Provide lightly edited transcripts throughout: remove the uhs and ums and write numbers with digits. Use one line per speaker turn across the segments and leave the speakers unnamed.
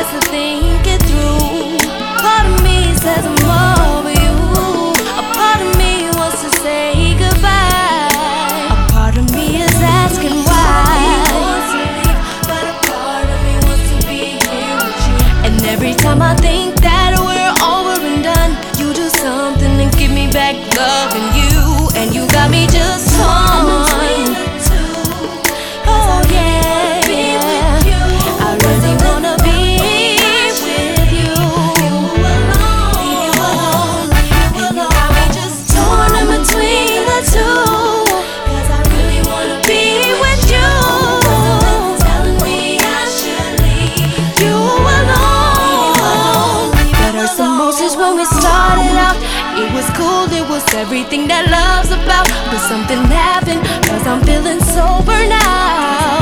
has to think it through. Part of me says I'm over you. A part of me wants to say goodbye. A part of me is asking why. But a part of me wants to be here with you. And every time I think that we're over and done, you do something and give me back loving you. And you got me just torn. Oh yeah, I really wanna be with you. And you got me just torn in between the two. 'Cause I really wanna be with you. Telling me I should leave you alone. But hurt some emotions when we started out. It was cool, it was everything that love's about. But something happened, 'cause I'm feeling sober now.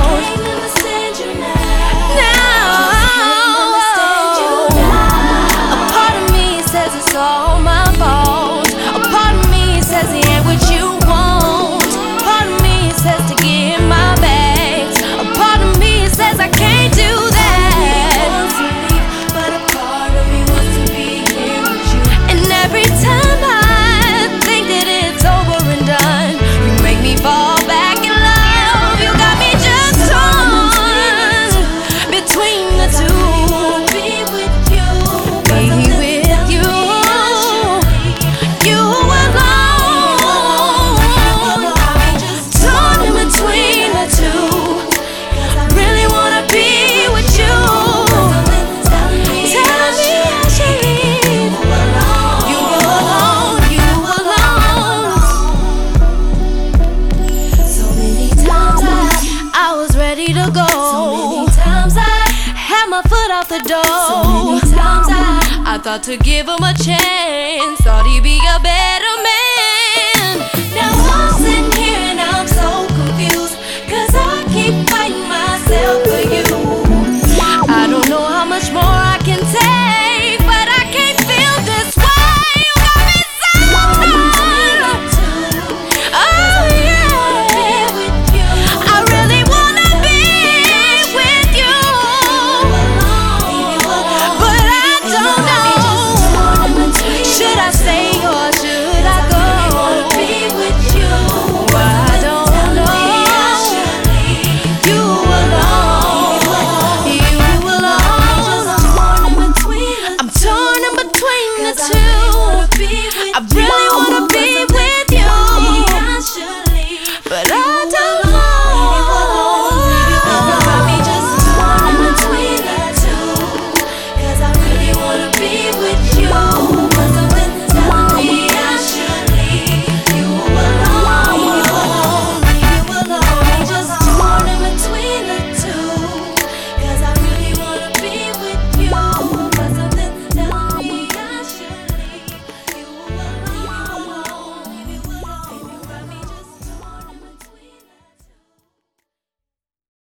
A part of me says it's all my fault. A part of me says it ain't what you want. A part of me says to get my bags. A part of me says I can't do that. But a part of me wants to be here with you. And every time I think that it's over and done, you make me fall back in love. You got me just torn between the two. Be with you, you alone. Torn in between the two. I really wanna be with you. Tell me I should leave you alone, you alone. So many times I was ready to go. So many times I had my foot off the door. So many times I thought to give him a chance, thought he'd be a better man. Now I'm sitting here and I'm so confused, 'cause I keep fighting